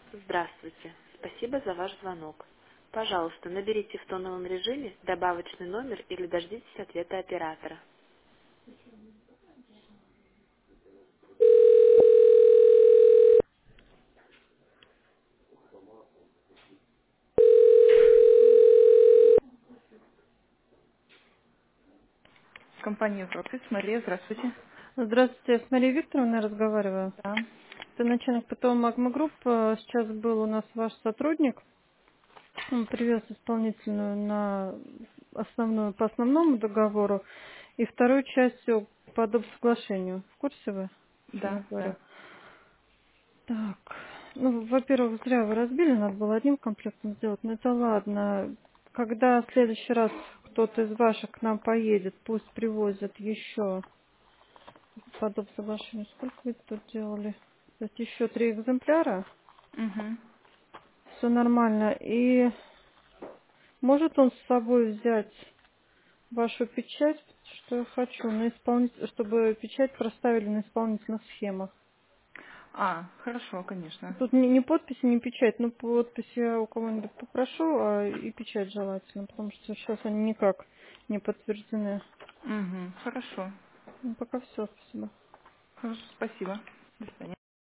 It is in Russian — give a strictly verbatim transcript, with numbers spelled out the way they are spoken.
Здравствуйте. Спасибо за ваш звонок. Пожалуйста, наберите в тоновом режиме добавочный номер или дождитесь ответа оператора. Компания «Европис». Мария, здравствуйте. Здравствуйте, с Марией Викторовной разговариваю. Да. Это начальник ПТО «Магма Групп». Э, Сейчас был у нас ваш сотрудник. Он привез исполнительную на основную, по основному договору и вторую частью по доп. Соглашению. В курсе вы, о чем Да, я говорю? да. Так, ну, во-первых, зря вы разбили, надо было одним комплектом сделать, но это ладно. Когда в следующий раз кто-то из ваших к нам поедет, пусть привозят еще по доп. Соглашению. Сколько вы тут делали? То есть еще три экземпляра, Угу. все нормально. И может он с собой взять вашу печать, что я хочу, на исполнитель, чтобы печать проставили на исполнительных схемах. А, хорошо, конечно. Тут ни, ни подписи, ни печать. Ну, подпись я у кого-нибудь попрошу, а и печать желательно, потому что сейчас они никак не подтверждены. Угу. Хорошо. Ну, пока все, спасибо. Хорошо, спасибо. До свидания.